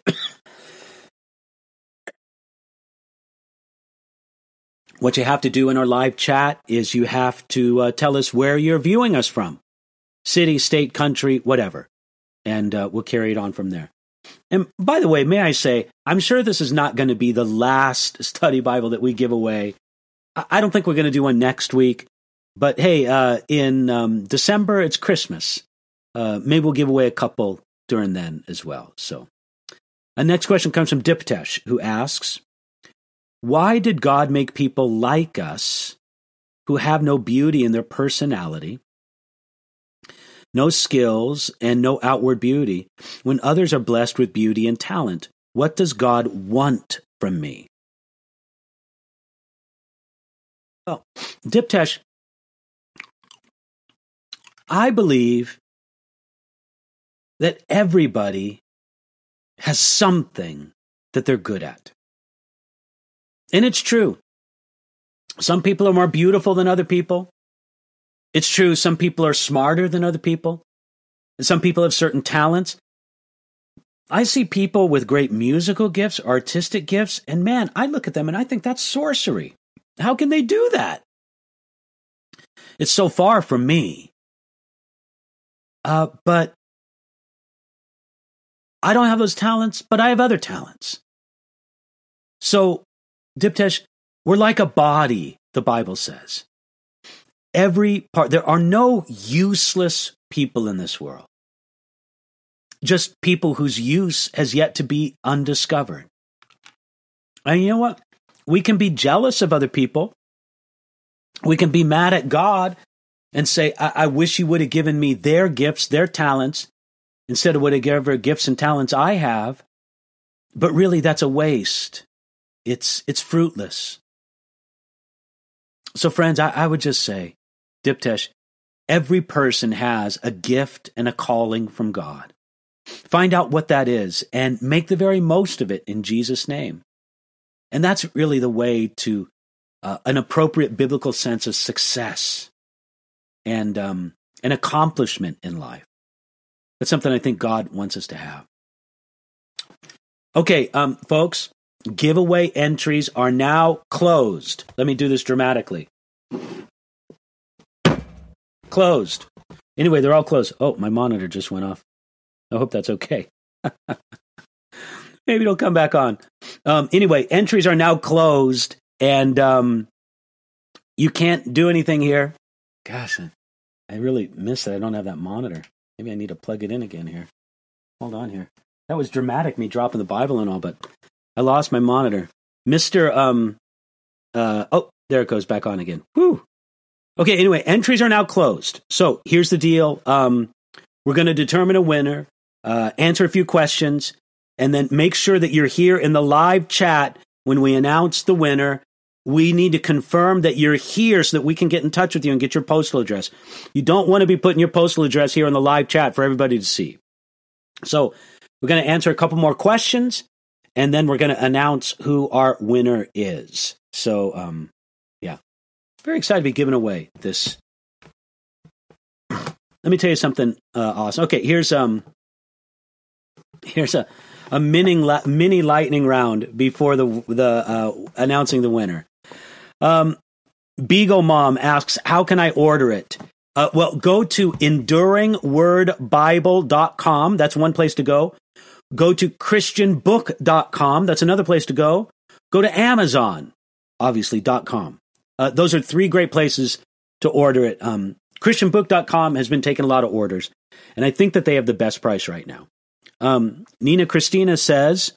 What you have to do in our live chat is you have to uh, tell us where you're viewing us from. City, state, country, whatever. And uh, we'll carry it on from there. And by the way, may I say, I'm sure this is not going to be the last study Bible that we give away. I don't think we're going to do one next week. But hey, uh, in um, December, it's Christmas. Uh, maybe we'll give away a couple during then as well. So, the next question comes from Diptesh, who asks, why did God make people like us who have no beauty in their personality, no skills, and no outward beauty, when others are blessed with beauty and talent? What does God want from me? Well, Diptesh, I believe that everybody has something that they're good at. And it's true. Some people are more beautiful than other people. It's true, some people are smarter than other people. And some people have certain talents. I see people with great musical gifts, artistic gifts, and man, I look at them and I think that's sorcery. How can they do that? It's so far from me. Uh, but I don't have those talents, but I have other talents. So, Diptesh, we're like a body, the Bible says. Every part, there are no useless people in this world. Just people whose use has yet to be undiscovered. And you know what? We can be jealous of other people. We can be mad at God and say, I, I wish you would have given me their gifts, their talents, instead of whatever gifts and talents I have. But really, that's a waste. It's it's fruitless. So friends, I, I would just say, Diptesh, every person has a gift and a calling from God. Find out what that is and make the very most of it in Jesus' name. And that's really the way to uh, an appropriate biblical sense of success and um, an accomplishment in life. That's something I think God wants us to have. Okay, um, folks, giveaway entries are now closed. Let me do this dramatically. Closed. Anyway, they're all closed. Oh, my monitor just went off. I hope that's okay. Maybe it'll come back on. Um, anyway, entries are now closed, and um, you can't do anything here. Gosh, I, I really miss that I don't have that monitor. Maybe I need to plug it in again here. Hold on here. That was dramatic, me dropping the Bible and all, but I lost my monitor. Mister Um, uh, oh, there it goes back on again. Whew. Okay, anyway, entries are now closed. So here's the deal. Um, we're going to determine a winner, uh, answer a few questions, and then make sure that you're here in the live chat when we announce the winner. We need to confirm that you're here so that we can get in touch with you and get your postal address. You don't want to be putting your postal address here in the live chat for everybody to see. So we're going to answer a couple more questions, and then we're going to announce who our winner is. So, um, yeah, very excited to be giving away this. Let me tell you something uh, awesome. Okay, here's um, here's a a mini mini lightning round before the the uh, announcing the winner. Um, Beagle Mom asks, "How can I order it?" Uh, well, go to enduring word bible dot com. That's one place to go. Go to christian book dot com. That's another place to go. Go to Amazon, obviously, .com. Uh, those are three great places to order it. Um, christian book dot com has been taking a lot of orders, and I think that they have the best price right now. Um, Nina Christina says,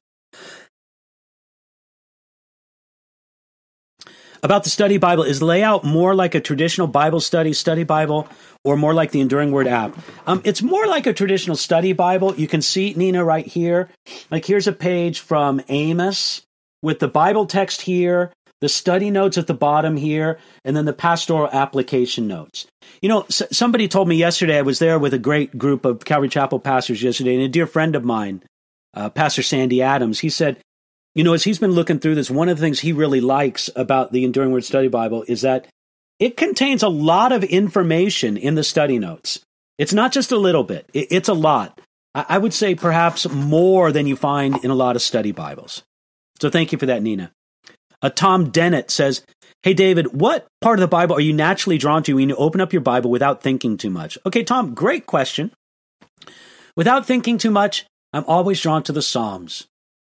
about the study Bible, is layout more like a traditional Bible study study Bible or more like the Enduring Word app? Um, it's more like a traditional study Bible. You can see, Nina, right here. Like, here's a page from Amos with the Bible text here, the study notes at the bottom here, and then the pastoral application notes. You know, s- somebody told me yesterday, I was there with a great group of Calvary Chapel pastors yesterday, and a dear friend of mine, uh, Pastor Sandy Adams, he said, you know, as he's been looking through this, one of the things he really likes about the Enduring Word Study Bible is that it contains a lot of information in the study notes. It's not just a little bit. It, it's a lot. I, I would say perhaps more than you find in a lot of study Bibles. So thank you for that, Nina. Uh, Tom Dennett says, hey, David, what part of the Bible are you naturally drawn to when you open up your Bible without thinking too much? Okay, Tom, great question. Without thinking too much, I'm always drawn to the Psalms.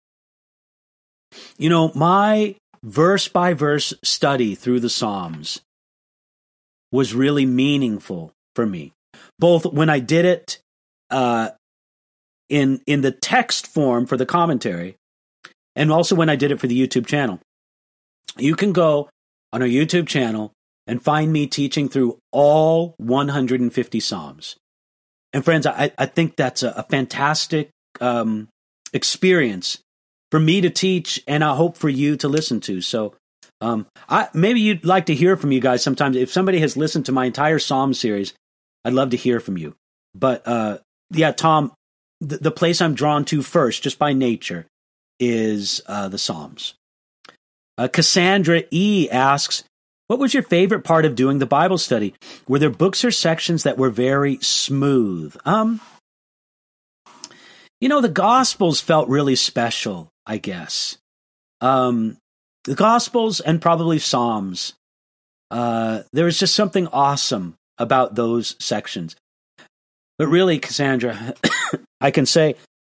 You know, my verse-by-verse study through the Psalms was really meaningful for me, both when I did it uh, in in the text form for the commentary, and also when I did it for the YouTube channel. You can go on our YouTube channel and find me teaching through all one hundred fifty Psalms. And friends, I, I think that's a, a fantastic um, experience for me to teach, and I hope for you to listen to. So um, I, maybe you'd like to hear from you guys sometimes. If somebody has listened to my entire Psalm series, I'd love to hear from you. But uh, yeah, Tom, the, the place I'm drawn to first, just by nature, is uh, the Psalms. Uh, Cassandra E. asks, what was your favorite part of doing the Bible study? Were there books or sections that were very smooth? Um, you know, the Gospels felt really special, I guess. Um, the Gospels and probably Psalms. Uh, there was just something awesome about those sections. But really, Cassandra, I can say,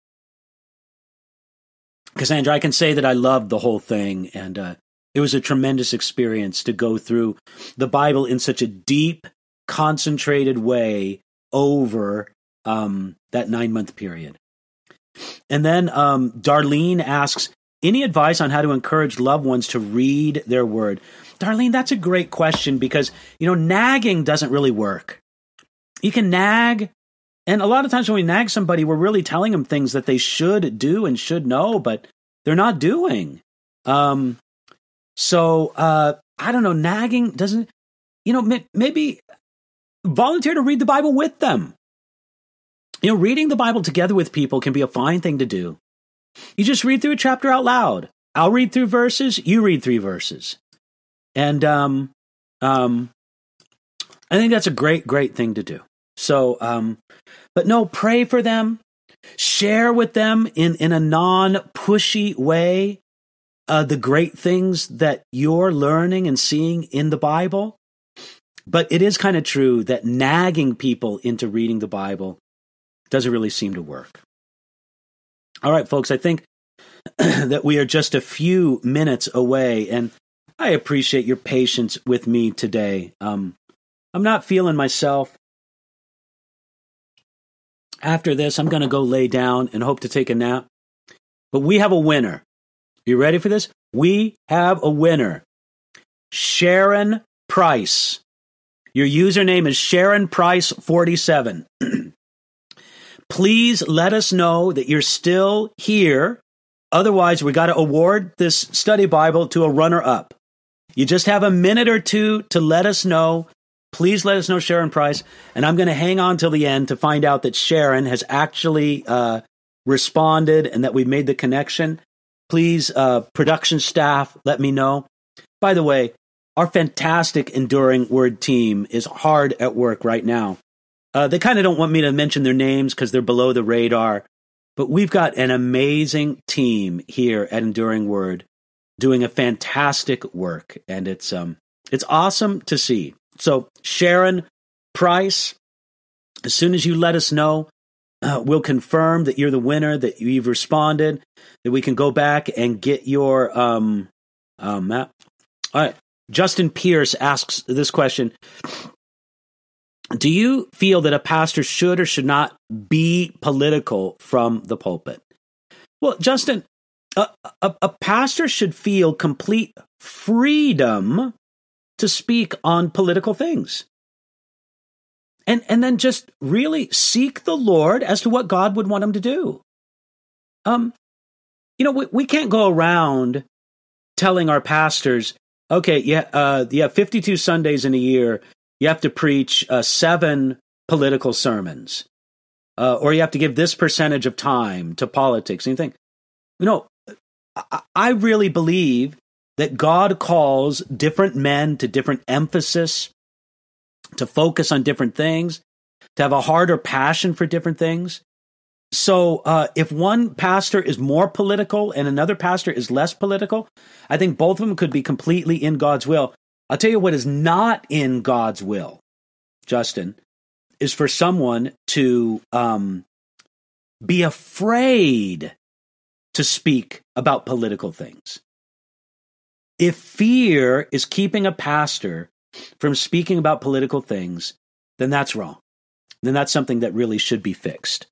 Cassandra, I can say that I loved the whole thing, and uh, it was a tremendous experience to go through the Bible in such a deep, concentrated way over um, that nine-month period. And then um, Darlene asks, any advice on how to encourage loved ones to read their word? Darlene, that's a great question because, you know, nagging doesn't really work. You can nag, and a lot of times when we nag somebody, we're really telling them things that they should do and should know, but they're not doing. Um, so, uh, I don't know, nagging doesn't, you know, may, maybe volunteer to read the Bible with them. You know, reading the Bible together with people can be a fine thing to do. You just read through a chapter out loud. I'll read through verses, you read three verses. And um, um, I think that's a great, great thing to do. So, um, but no, pray for them. Share with them in, in a non-pushy way uh, the great things that you're learning and seeing in the Bible. But it is kind of true that nagging people into reading the Bible doesn't really seem to work. All right, folks, I think that we are just a few minutes away, and I appreciate your patience with me today. Um, I'm not feeling myself. After this, I'm going to go lay down and hope to take a nap. But we have a winner. You ready for this? We have a winner. Sharon Price. Your username is Sharon Price forty-seven. Please let us know that you're still here. Otherwise, we got to award this study Bible to a runner-up. You just have a minute or two to let us know. Please let us know, Sharon Price. And I'm going to hang on till the end to find out that Sharon has actually uh, responded and that we've made the connection. Please, uh, production staff, let me know. By the way, our fantastic Enduring Word team is hard at work right now. Uh, they kind of don't want me to mention their names because they're below the radar. But we've got an amazing team here at Enduring Word doing a fantastic work. And it's um it's awesome to see. So Sharon Price, as soon as you let us know, uh, we'll confirm that you're the winner, that you've responded, that we can go back and get your um, um map. All right. Justin Pierce asks this question. Do you feel that a pastor should or should not be political from the pulpit? Well, Justin, a, a, a pastor should feel complete freedom to speak on political things. And, and then just really seek the Lord as to what God would want him to do. Um, you know, we, we can't go around telling our pastors, okay, yeah, uh, you have fifty-two Sundays in a year. You have to preach uh, seven political sermons, uh, or you have to give this percentage of time to politics. And you think, you know, I, I really believe that God calls different men to different emphasis, to focus on different things, to have a harder passion for different things. So uh, if one pastor is more political and another pastor is less political, I think both of them could be completely in God's will. I'll tell you what is not in God's will, Justin, is for someone to um, be afraid to speak about political things. If fear is keeping a pastor from speaking about political things, then that's wrong. Then that's something that really should be fixed.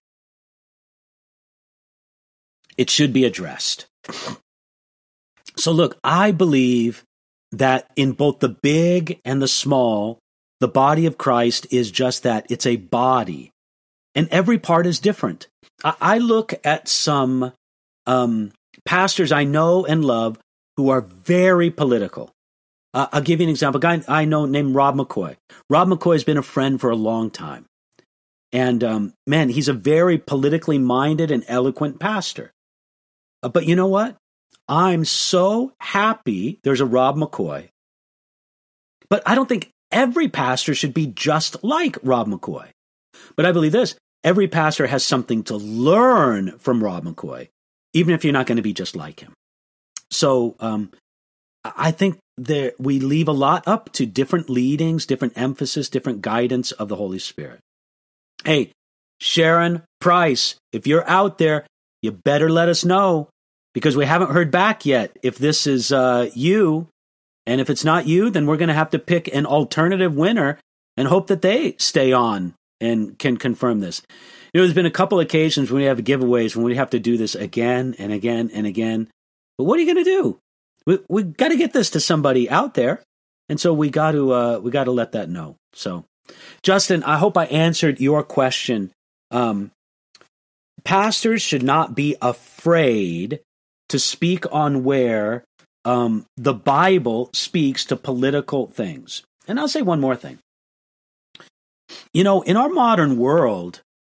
It should be addressed. So look, I believe that in both the big and the small, the body of Christ is just that. It's a body. And every part is different. I, I look at some um, pastors I know and love who are very political. Uh, I'll give you an example. A guy I know named Rob McCoy. Rob McCoy has been a friend for a long time. And um, man, he's a very politically minded and eloquent pastor. Uh, but you know what? I'm so happy there's a Rob McCoy. But I don't think every pastor should be just like Rob McCoy. But I believe this, every pastor has something to learn from Rob McCoy, even if you're not going to be just like him. So um, I think that we leave a lot up to different leadings, different emphasis, different guidance of the Holy Spirit. Hey, Sharon Price, if you're out there, you better let us know, because we haven't heard back yet if this is uh, you. And if it's not you, then we're going to have to pick an alternative winner and hope that they stay on and can confirm this. You know, there's been a couple occasions when we have giveaways when we have to do this again and again and again. But what are you going to do? We we got to get this to somebody out there, and so we got to uh, we got to let that know. So, Justin, I hope I answered your question. Um, pastors should not be afraid to speak on where um, the Bible speaks to political things. And I'll say one more thing. You know, in our modern world,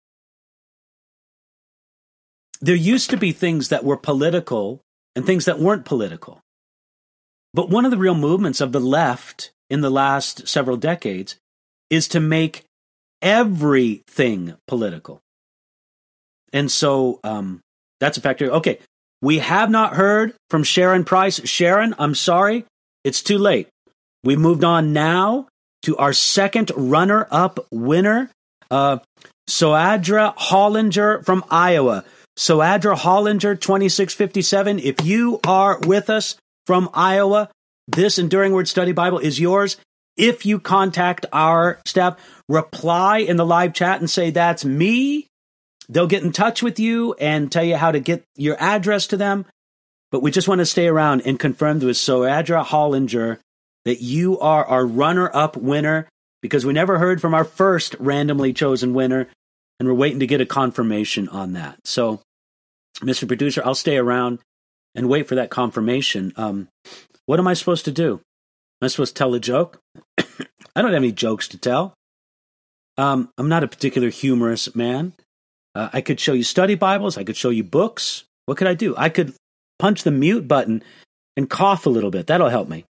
there used to be things that were political and things that weren't political. But one of the real movements of the left in the last several decades is to make everything political. And so um, that's a factor. Okay, we have not heard from Sharon Price. Sharon, I'm sorry, it's too late. We moved on now to our second runner-up winner, uh, Soadra Hollinger from Iowa. Soadra Hollinger, twenty-six fifty-seven. If you are with us from Iowa, this Enduring Word Study Bible is yours. If you contact our staff, reply in the live chat and say, that's me. They'll get in touch with you and tell you how to get your address to them. But we just want to stay around and confirm with Soadra Hollinger that you are our runner-up winner, because we never heard from our first randomly chosen winner, and we're waiting to get a confirmation on that. So, Mister Producer, I'll stay around and wait for that confirmation. Um, what am I supposed to do? Am I supposed to tell a joke? I don't have any jokes to tell. Um, I'm not a particular humorous man. Uh, I could show you study Bibles. I could show you books. What could I do? I could punch the mute button and cough a little bit. That'll help me.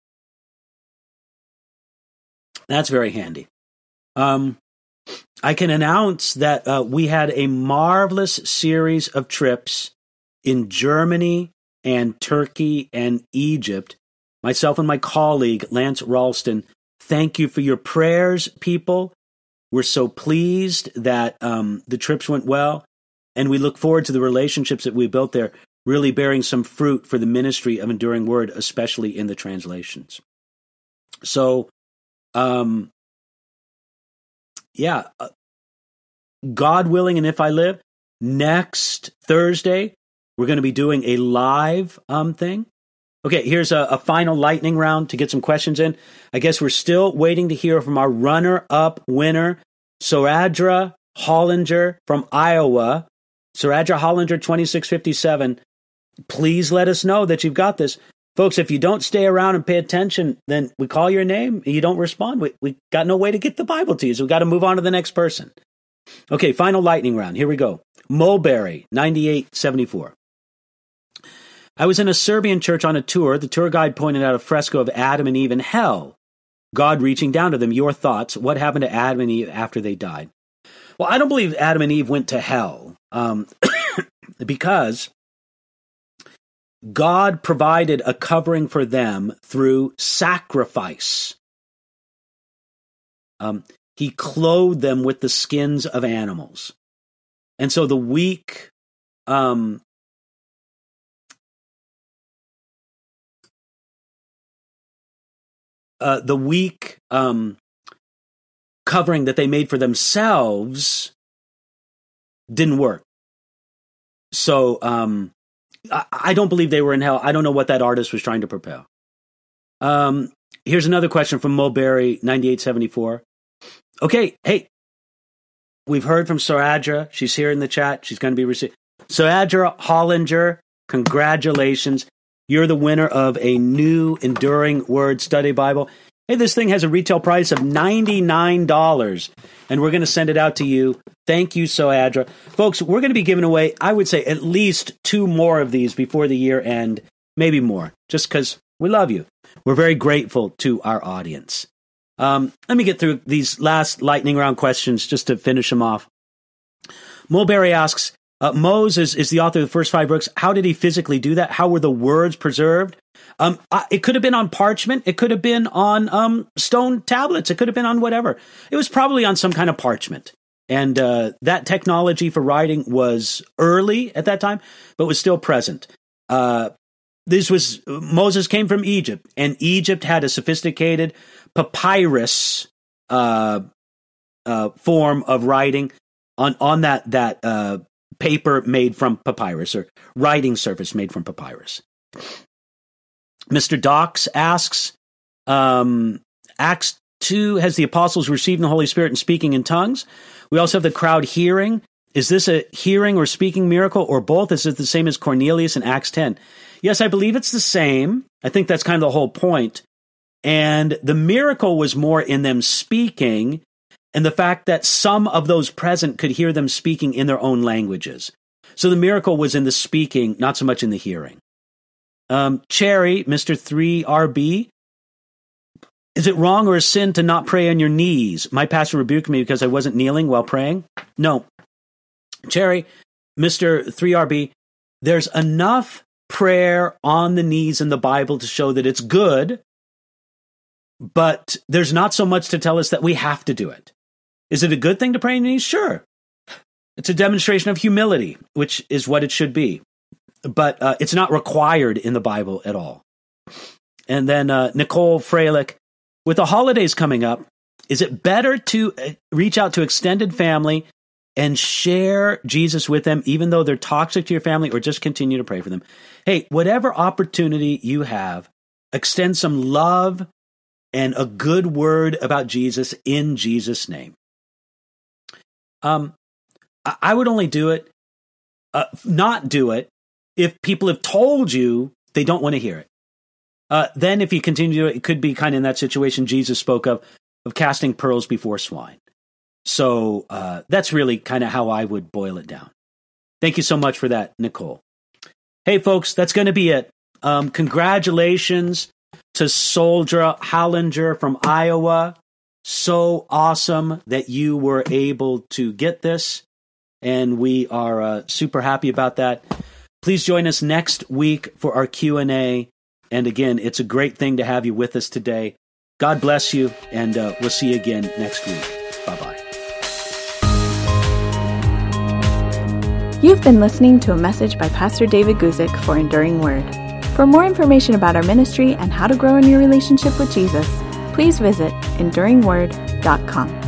That's very handy. Um, I can announce that uh, we had a marvelous series of trips in Germany and Turkey and Egypt. Myself and my colleague, Lance Ralston, thank you for your prayers, people. We're so pleased that um, the trips went well, and we look forward to the relationships that we built there really bearing some fruit for the ministry of Enduring Word, especially in the translations. So, um, yeah, uh, God willing, and if I live, next Thursday, we're going to be doing a live um, thing. Okay, here's a, a final lightning round to get some questions in. I guess we're still waiting to hear from our runner-up winner, Soadra Hollinger from Iowa. Soadra Hollinger, twenty-six fifty-seven. Please let us know that you've got this. Folks, if you don't stay around and pay attention, then we call your name and you don't respond. We we got no way to get the Bible to you, so we've got to move on to the next person. Okay, final lightning round. Here we go. Mulberry, ninety-eight seventy-four. I was in a Serbian church on a tour. The tour guide pointed out a fresco of Adam and Eve in hell. God reaching down to them. Your thoughts. What happened to Adam and Eve after they died? Well, I don't believe Adam and Eve went to hell um, because God provided a covering for them through sacrifice. Um, he clothed them with the skins of animals. And so the weak... Um, Uh, the weak um, covering that they made for themselves didn't work. So um, I, I don't believe they were in hell. I don't know what that artist was trying to propel. Um, here's another question from Mulberry, ninety-eight seventy-four. Okay, hey, we've heard from Soadra. She's here in the chat. She's going to be received. Soadra Hollinger, congratulations. You're the winner of a new Enduring Word Study Bible. Hey, this thing has a retail price of ninety-nine dollars, and we're going to send it out to you. Thank you, Soadra. Folks, we're going to be giving away, I would say, at least two more of these before the year end, maybe more, just because we love you. We're very grateful to our audience. Um, let me get through these last lightning round questions just to finish them off. Mulberry asks, Uh, Moses is the author of the first five books. How did he physically do that? How were the words preserved? Um, uh, it could have been on parchment. It could have been on um, stone tablets. It could have been on whatever. It was probably on some kind of parchment. And uh, that technology for writing was early at that time, but was still present. Uh, this was, Moses came from Egypt, and Egypt had a sophisticated papyrus uh, uh, form of writing on, on that, that uh, paper made from papyrus, or writing surface made from papyrus. Mister Dox asks, um, Acts two, has the apostles received the Holy Spirit and speaking in tongues? We also have the crowd hearing. Is this a hearing or speaking miracle, or both? Is it the same as Cornelius in Acts ten? Yes, I believe it's the same. I think that's kind of the whole point. And the miracle was more in them speaking, and the fact that some of those present could hear them speaking in their own languages. So the miracle was in the speaking, not so much in the hearing. Um, Cherry, Mister three R B, is it wrong or a sin to not pray on your knees? My pastor rebuked me because I wasn't kneeling while praying. No. Cherry, Mister three R B, there's enough prayer on the knees in the Bible to show that it's good, but there's not so much to tell us that we have to do it. Is it a good thing to pray on your knees? Sure. It's a demonstration of humility, which is what it should be. But uh, it's not required in the Bible at all. And then uh, Nicole Freilich, with the holidays coming up, is it better to reach out to extended family and share Jesus with them, even though they're toxic to your family, or just continue to pray for them? Hey, whatever opportunity you have, extend some love and a good word about Jesus in Jesus' name. Um, I would only do it, uh, not do it, if people have told you they don't want to hear it. Uh, then if you continue to do it, it could be kind of in that situation Jesus spoke of, of casting pearls before swine. So uh, that's really kind of how I would boil it down. Thank you so much for that, Nicole. Hey, folks, that's going to be it. Um, congratulations to Soldier Hollinger from Iowa. So awesome that you were able to get this, and we are uh, super happy about that. Please join us next week for our Q and A. And again, it's a great thing to have you with us today. God bless you, and uh, we'll see you again next week. Bye-bye. You've been listening to a message by Pastor David Guzik for Enduring Word. For more information about our ministry and how to grow in your relationship with Jesus, please visit enduring word dot com.